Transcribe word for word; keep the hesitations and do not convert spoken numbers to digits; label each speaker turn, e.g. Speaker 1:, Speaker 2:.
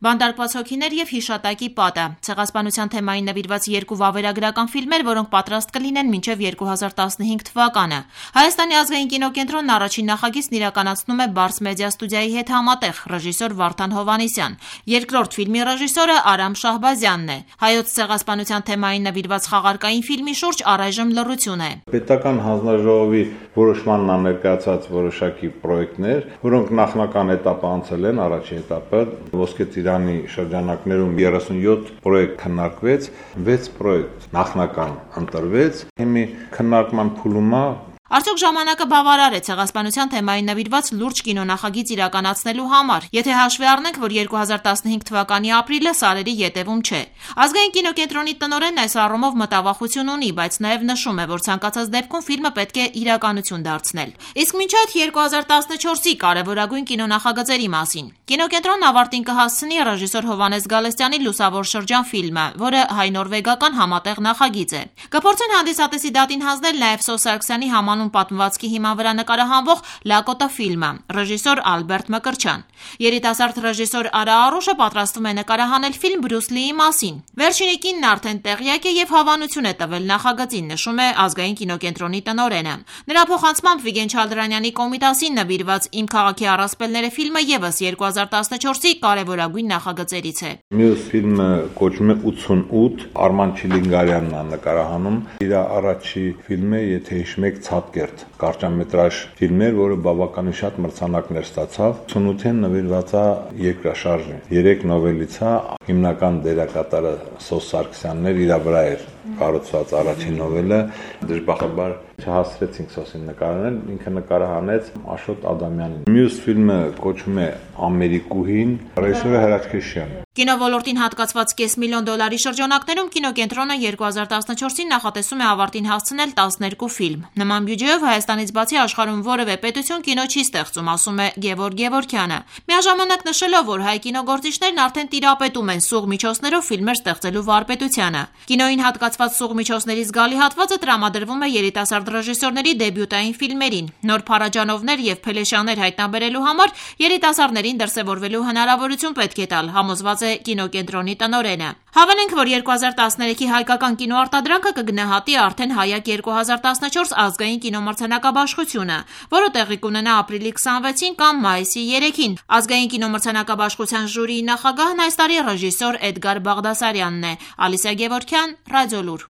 Speaker 1: Բանտարկված հոգիներ և հիշատակի պատը։ Ցեղասպանության թեմային նվիրված երկու վավերագրական ֆիլմեր, որոնք պատրաստ կլինեն մինչև երկու հազար տասնհինգ թվականը։ Հայաստանի ազգային կինոկենտրոնն առաջին նախագիծն իրականացնում է Բարս մեդիա ստուդիայի հետ համատեղ, ռեժիսոր Վարդան Հովհաննիսյան։ Երկրորդ ֆիլմի ռեժիսորը Արամ Շահբազյանն է։ Հայոց ցեղասպանության թեմային նվիրված խաղարկային ֆիլմի շուրջ առայժմ լռություն է։
Speaker 2: Պետական հանձնաժողովի որոշմանն ներկայացած որոշակի պրոյեկտներ, որոնք նախնական этаպը անցել են, առաջին этаպը Ոսկե Ծիրանի շրջանակներում երեսունյոթ պրոյեկտ քննարկվեց, վեց պրոյեկտ նախնական ընտրվեց, հիմի քննարկման փուլում է։
Speaker 1: Արդյոք ժամանակը բավարար է ցեղասպանության թեմային նվիրված լուրջ կինոնախագիծ իրականացնելու համար, եթե հաշվի առնենք, որ երկու հազար տասնհինգ թվականի ապրիլը սարերի ետևում չէ։ Ազգային կինոկենտրոնի տնօրենն այս առումով մտավախություն ունի, բայց նաև նշում է, որ ցանկացած դեպքում ֆիլմը պետք է իրականություն դարձնել։ Իսկ մինչ այդ երկու հազար տասնչորսի կարևորագույն կինոնախագծերի մասին։ Կինոկենտրոնն ավարտին կհասցնի ռեժիսոր Հովհաննես Գալստյանի Լուսավոր շրջան ֆիլմը, որը հայ-նորվեգական համատեղ նախագիծ է։ Կփորձեն հանդիսատեսի դատին հանձնել նաև Սո Սարգսյանի համանուն պատմվածքի հիման վրա նկարահանվող Լակոտա ֆիլմը, ռեժիսոր Ալբերտ Մկրտչյան։ Երիտասարդ ռեժիսոր Արա Արուշը պատրաստվում է նկարահանել ֆիլմ Բրյուս Լիի մասին։ Վերջինի կինն արդեն տեղյակ է և հավանություն է տվել նախագծին, նշում է ազգային կինոկենտրոնի տնօրենը։ Նրա փոխանցմամբ Վիգեն Չալդրանյանի Կոմիտասին նվիրված Իմ քաղաքի առասպելները ֆիլմը ևս երկու հազար տասնչորսի կարևորագույն նախագծերից է։
Speaker 2: Մյուս ֆիլմը կոչվում է ութսունութ, Արման Չիլինգարյանն է նկարահանում։ Իր առաջի ֆիլմը, եթե հիշում եք, Ցատկերտ, կարճամետրաժ ֆիլմ էր, որը բավականին շատ մրցանակներ ստացավ։ ութսունութին նվիրված է երկրաշարժին։ Երեք նովելից է, հիմնական դերակատարը Սո Սարգսյանն էր, իր վրա էր կառուցված առաջին նովելը, դժբախտաբար չհասցրեցինք Սոսին նկարահանել, ինքը նկարահանեց Աշոտ Ադամյանին։ Մյուս ֆիլմը կոչվում է Ամերիկուհին, ռեժիսորը Հրաչ Քրիշյան։
Speaker 1: Կինովոլորտին հատկացված կես միլիոն դոլարի շրջանակներում կինոկենտրոնը երկու հազար տասնչորսին նախատեսում է ավարտին հասցնել տասներկու ֆիլմ։ Նման բյուջեով Հայաստանից բացի աշխարհում որևէ պետություն կինո չի ստեղծում, ասում է Գևորգ Գևորգյանը։ Միաժամանակ նշելով, որ հայ կինոգործիչներն արդեն տիրապետում են սուղ միջոցներով ֆիլմեր ստեղծելու վարպետությանը։ Կինոյին հատկացված սուղ միջոցների զգալի հատվածը տրամադրվում է երիտասարդ ռեժիսորների դեբյուտային ֆիլմերին։ Նոր փարաջանովներ և փելեշաներ հայտնաբերելու համար երիտասարդներին դրսևորվելու հնարավորություն պետք է տալ, համոզված է կինոկենտրոնի տնօրենը։ Հավանենք, որ երկու հազար տասներեքի հայկական կինոարտադրանքը կգնահատի արդեն Հայակ երկու հազար տասնչորս ազգային կինոմրցանակաբաշխությունը, որը տեղի կունենա ապրիլի քսանվեցին կամ մայիսի երեքին։ Ազգային կինոմրցանակաբաշխության ժյուրիի նախագահն այս տարի ռեժիսոր Էդգար Բաղդասարյանն է։ Ալիսա Գևորգյան, Ռադիոլուր։